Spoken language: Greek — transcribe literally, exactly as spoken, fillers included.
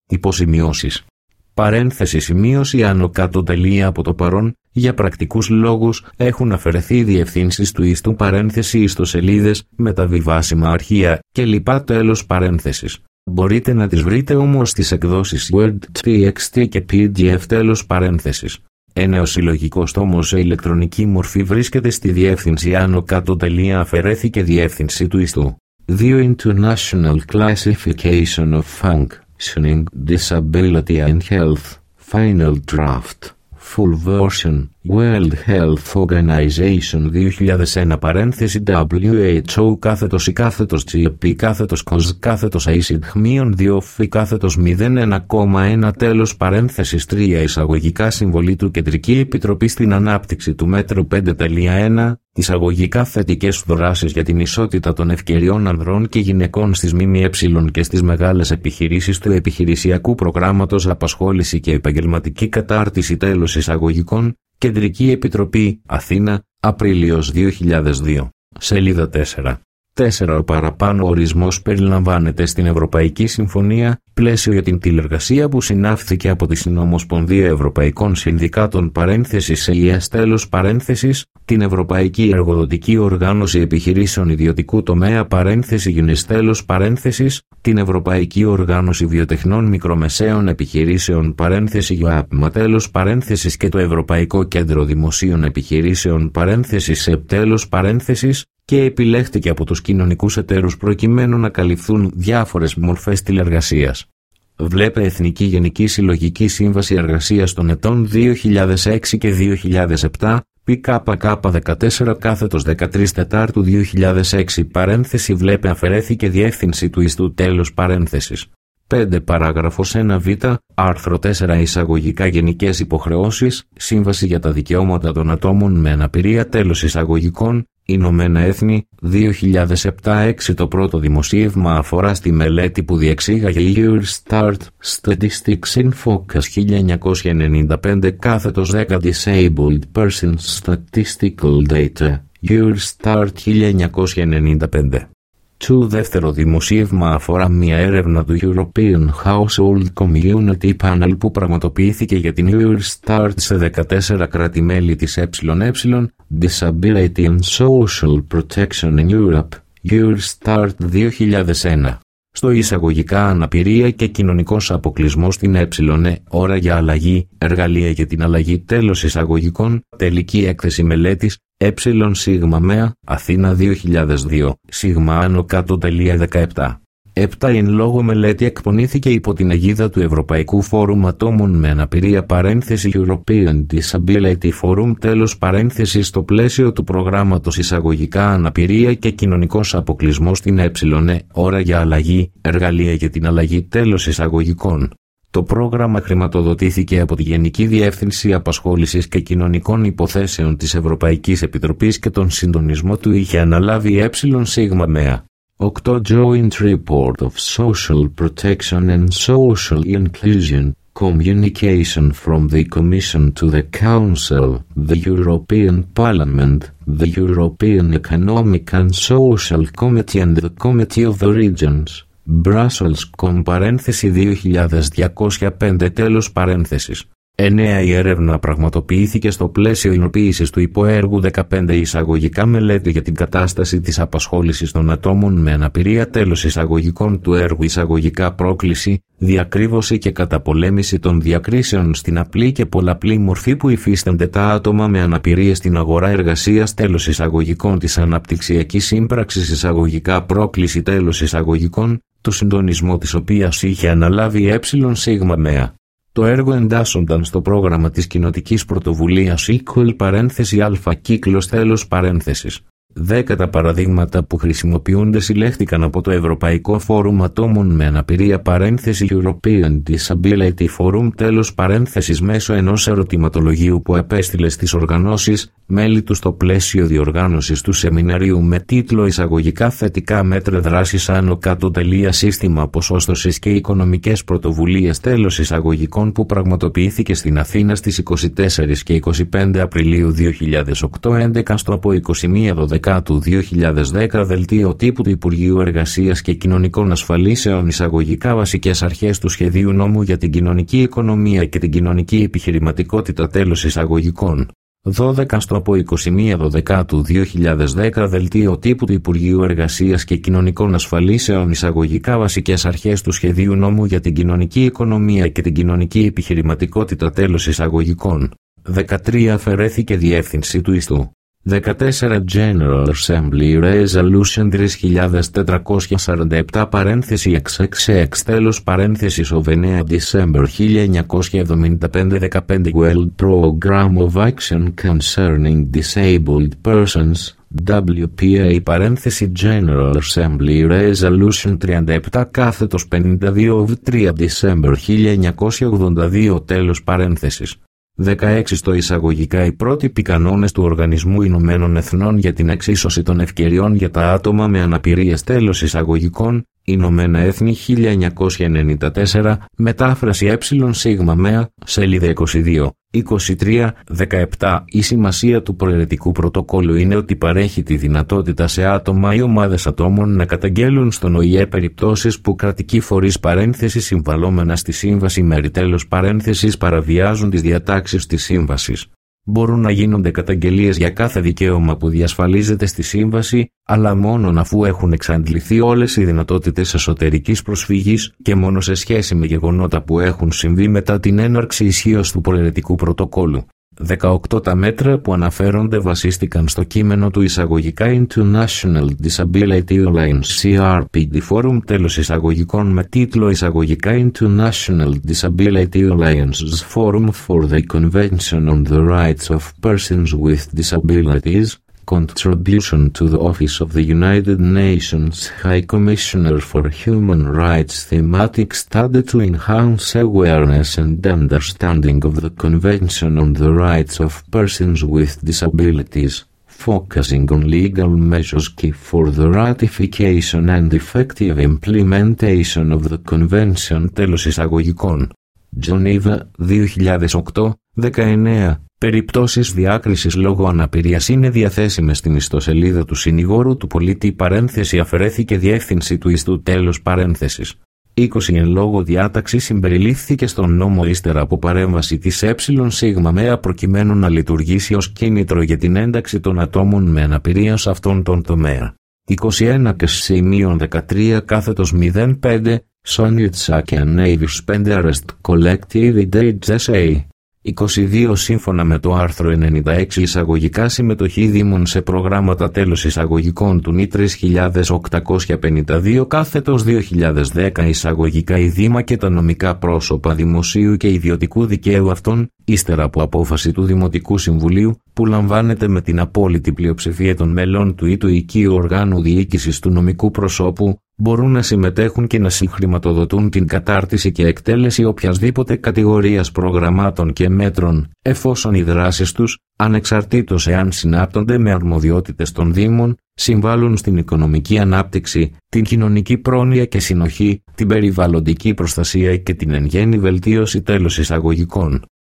Υποσημειώσεις. Παρένθεση σημείωση άνω κάτω τελεία από το παρόν, για πρακτικούς λόγους, έχουν αφαιρεθεί οι διευθύνσεις του ιστού παρένθεση ιστοσελίδες, μεταβιβάσιμα αρχεία κλπ. Τέλος παρένθεσης. Μπορείτε να τις βρείτε όμως στις εκδόσεις Word, τι εξ τι και πι ντι εφ τέλος παρένθεσης. Ένα συλλογικός τόμος σε ηλεκτρονική μορφή βρίσκεται στη διεύθυνση άνω κάτω τελεία αφαιρέθηκε διεύθυνση του ιστού. δύο International Classification of Functioning, Disability and Health, Final Draft, Full Version, World Health Organization δύο χιλιάδες ένα παρένθεση ντάμπλιου έιτς ο κάθετος ή κάθετος τζι πι κάθετος κοζ κάθετος έισιντ χμείον δύο φι κάθετος μηδέν ένα κόμμα ένα τέλος παρένθεσης τρία εισαγωγικά συμβολή του Κεντρική Επιτροπή στην Ανάπτυξη του μέτρου πέντε τελεία ένα εισαγωγικά θετικές δράσεις για την ισότητα των ευκαιριών ανδρών και γυναικών στις ΜΜΕ και στις μεγάλες επιχειρήσεις του επιχειρησιακού προγράμματος απασχόληση και επαγγελματική κατάρτιση τέλος εισαγωγικών Κεντρική Επιτροπή, Αθήνα, Απρίλιος δύο χιλιάδες δύο. Σελίδα τέσσερα. τέσσερα. Ο παραπάνω ορισμός περιλαμβάνεται στην Ευρωπαϊκή Συμφωνία, πλαίσιο για την τηλεργασία που συνάφθηκε από τη Συνομοσπονδία Ευρωπαϊκών Συνδικάτων παρένθεσης ΕΙΕΣ τέλος παρένθεσης, την Ευρωπαϊκή Εργοδοτική Οργάνωση Επιχειρήσεων Ιδιωτικού Τομέα παρένθεση γιουνις τέλος παρένθεσης, την Ευρωπαϊκή Οργάνωση Βιοτεχνών Μικρομεσαίων Επιχειρήσεων παρένθεση ΙΟΑΠΜΑ τέλος παρένθεσης και το Ευρωπαϊκό Κέντρο Δημοσίων Επιχειρήσεων παρένθεσης ΕΠ τέλος παρένθεσης, και επιλέχθηκε από τους κοινωνικούς εταίρους προκειμένου να καλυφθούν διάφορες μορφές τηλεργασίας. Βλέπε Εθνική Γενική Συλλογική Σύμβαση Εργασίας των ετών δύο χιλιάδες έξι και δύο χιλιάδες επτά, πι κέι κέι δεκατέσσερα κάθετος δεκατρείς Τετάρτου δύο χιλιάδες έξι παρένθεση βλέπε αφαιρέθηκε διεύθυνση του ιστού τέλος παρένθεσης. πέντε Παράγραφος ένα β, άρθρο τέσσερα εισαγωγικά γενικές υποχρεώσεις, Σύμβαση για τα Δικαιώματα των Ατόμων με Αναπηρία τέλος εισαγωγικών, Ηνωμένα Έθνη, δύο χιλιάδες επτά έξι. Το πρώτο δημοσίευμα αφορά στη μελέτη που διεξήγαγε η Eurostat Statistics in Focus χίλια εννιακόσια ενενήντα πέντε κάθετος δέκα Disabled Persons Statistical Data, Eurostat χίλια εννιακόσια ενενήντα πέντε. Το δεύτερο δημοσίευμα αφορά μια έρευνα του European Household Community Panel που πραγματοποιήθηκε για την Eurostat σε δεκατέσσερα κράτη-μέλη της ΕΕ, Disability and Social Protection in Europe, Eurostat δύο χιλιάδες ένα. Στο εισαγωγικά αναπηρία και κοινωνικός αποκλεισμός στην ΕΕ, ώρα για αλλαγή, εργαλεία για την αλλαγή τέλος εισαγωγικών, τελική έκθεση μελέτης, ε σίγμα μέα, Αθήνα δύο χιλιάδες δύο, σίγμα άνω κάτω τελεία δεκαεπτά. επτά Εν λόγω μελέτη εκπονήθηκε υπό την αιγίδα του Ευρωπαϊκού Φόρουμ Ατόμων με Αναπηρία παρένθεση European Disability Forum τέλος παρένθεση στο πλαίσιο του προγράμματος εισαγωγικά αναπηρία και κοινωνικός αποκλεισμός στην ΕΕ, ώρα για αλλαγή, εργαλεία για την αλλαγή τέλος εισαγωγικών. Το πρόγραμμα χρηματοδοτήθηκε από τη Γενική Διεύθυνση Απασχόλησης και Κοινωνικών Υποθέσεων της Ευρωπαϊκής Επιτροπής και τον συντονισμό του είχε αναλάβει ε σίγμα μέα. οκτώ Joint Report of Social Protection and Social Inclusion, Communication from the Commission to the Council, the European Parliament, the European Economic and Social Committee and the Committee of the Regions, Brussels, παρένθεση δύο χιλιάδες διακόσια πέντε τέλος παρένθεσης. εννέα Η έρευνα πραγματοποιήθηκε στο πλαίσιο υλοποίησης του υποέργου δεκαπέντε εισαγωγικά μελέτη για την κατάσταση της απασχόλησης των ατόμων με αναπηρία τέλος εισαγωγικών του έργου εισαγωγικά πρόκληση, διακρύβωση και καταπολέμηση των διακρίσεων στην απλή και πολλαπλή μορφή που υφίστανται τα άτομα με αναπηρία στην αγορά εργασίας τέλος εισαγωγικών της αναπτυξιακής σύμπραξης εισαγωγικά πρόκληση τέλος εισαγωγικών, του συντονισμό της οποίας είχε αναλάβει ε σίγμα μέα. Το έργο εντάσσονταν στο πρόγραμμα της κοινοτικής πρωτοβουλίας Equal παρένθεση α κύκλος τέλος παρένθεσης. Δέκα Τα παραδείγματα που χρησιμοποιούνται συλλέχθηκαν από το Ευρωπαϊκό Φόρουμ Ατόμων με Αναπηρία παρένθεση European Disability Forum τέλος παρένθεσης μέσω ενός ερωτηματολογίου που επέστειλε στις οργανώσεις μέλη του στο πλαίσιο διοργάνωσης του σεμιναρίου με τίτλο «Εισαγωγικά θετικά μέτρα δράσης άνω κάτω τελεία σύστημα ποσόστοσης και οικονομικές πρωτοβουλίες τέλος εισαγωγικών» που πραγματοποιήθηκε στην Αθήνα στις είκοσι τέσσερα και είκοσι πέντε Απριλίου δύο χιλιάδες οκτώ έντεκα στο από είκοσι μία δώδεκα του δύο χιλιάδες δέκα δελτίο τύπου του Υπουργείου Εργασίας και Κοινωνικών Ασφαλίσεων εισαγωγικά βασικές αρχές του σχεδίου νόμου για την κοινωνική οικονομία και την κοινωνική επιχειρηματικότητα τέλος εισαγωγικών. δώδεκα στο από είκοσι μία δώδεκα του δύο χιλιάδες δέκα δελτίο τύπου του Υπουργείου Εργασίας και Κοινωνικών Ασφαλίσεων εισαγωγικά βασικές αρχές του σχεδίου νόμου για την κοινωνική οικονομία και την κοινωνική επιχειρηματικότητα τέλος εισαγωγικών. δεκατρία αφαιρέθηκε διεύθυνση του ιστού. δεκατέσσερα General Assembly Resolution τρεις χιλιάδες τετρακόσια σαράντα επτά παρένθεση εξ εξ εξ τέλος παρένθεσης of εννέα December χίλια εννιακόσια εβδομήντα πέντε δεκαπέντε World Program of Action Concerning Disabled Persons ντάμπλιου πι έι παρένθεση General Assembly Resolution τριάντα επτά κάθετος πενήντα δύο of τρία December χίλια εννιακόσια ογδόντα δύο τέλος παρένθεσης. δεκαέξι στο εισαγωγικά οι πρότυποι κανόνες του Οργανισμού Ηνωμένων Εθνών για την εξίσωση των ευκαιριών για τα άτομα με αναπηρίες τέλος εισαγωγικών, Ηνωμένα Έθνη χίλια εννιακόσια ενενήντα τέσσερα, μετάφραση ΕΣΜΕΑ, σελίδα είκοσι δύο, είκοσι τρία, δεκαεπτά. Η σημασία του προαιρετικού πρωτοκόλλου είναι ότι παρέχει τη δυνατότητα σε άτομα ή ομάδες ατόμων να καταγγέλουν στον Ο Η Ε περιπτώσεις που κρατικοί φορείς παρένθεσης συμβαλόμενα στη σύμβαση μέρη τέλος παρένθεσης παραβιάζουν τις διατάξεις της σύμβασης. Μπορούν να γίνονται καταγγελίες για κάθε δικαίωμα που διασφαλίζεται στη σύμβαση, αλλά μόνον αφού έχουν εξαντληθεί όλες οι δυνατότητες εσωτερικής προσφυγής και μόνο σε σχέση με γεγονότα που έχουν συμβεί μετά την έναρξη ισχύως του προαιρετικού πρωτοκόλλου. δεκαοκτώ Τα μέτρα που αναφέρονται βασίστηκαν στο κείμενο του εισαγωγικά International Disability Alliance σι αρ πι ντι Forum τέλος εισαγωγικών με τίτλο εισαγωγικά International Disability Alliance's Forum for the Convention on the Rights of Persons with Disabilities, Contribution to the Office of the United Nations High Commissioner for Human Rights Thematic Study to Enhance Awareness and Understanding of the Convention on the Rights of Persons with Disabilities, focusing on legal measures key for the ratification and effective implementation of the Convention τέλος εισαγωγικών. Τζονίβα, δύο χιλιάδες οκτώ, δεκαεννέα. Περιπτώσεις διάκρισης λόγω αναπηρίας είναι διαθέσιμες στην ιστοσελίδα του συνηγόρου του πολίτη παρένθεση αφαιρέθηκε διεύθυνση του ιστού τέλος παρένθεσης. είκοσι Εν λόγω διάταξη συμπεριλήφθηκε στον νόμο ύστερα από παρέμβαση της ΕΣΜΕΑ προκειμένου να λειτουργήσει ως κίνητρο για την ένταξη των ατόμων με αναπηρία σε αυτόν τον τομέα. είκοσι ένα και σημείο δεκατρία κάθετος μηδέν πέντε Sonitsa και Navis πέντε Arrest Collective Dates ες έι. είκοσι δύο Σύμφωνα με το άρθρο ενενήντα έξι εισαγωγικά συμμετοχή δήμων σε προγράμματα τέλος εισαγωγικών του Νη τρεις χιλιάδες οκτακόσια πενήντα δύο κάθετος δύο χιλιάδες δέκα εισαγωγικά η Δήμα και τα νομικά πρόσωπα δημοσίου και ιδιωτικού δικαίου αυτών, ύστερα από απόφαση του Δημοτικού Συμβουλίου, που λαμβάνεται με την απόλυτη πλειοψηφία των μελών του ή του οικείου οργάνου διοίκησης του νομικού προσώπου, μπορούν να συμμετέχουν και να συγχρηματοδοτούν την κατάρτιση και εκτέλεση οποιασδήποτε κατηγορίας προγραμμάτων και μέτρων, εφόσον οι δράσεις τους, ανεξαρτήτως εάν συνάπτονται με αρμοδιότητες των Δήμων, συμβάλλουν στην οικονομική ανάπτυξη, την κοινωνική πρόνοια και συνοχή, την περιβαλλοντική προστασία και την εν γέννη βελτίωση τέλος εισαγωγικών.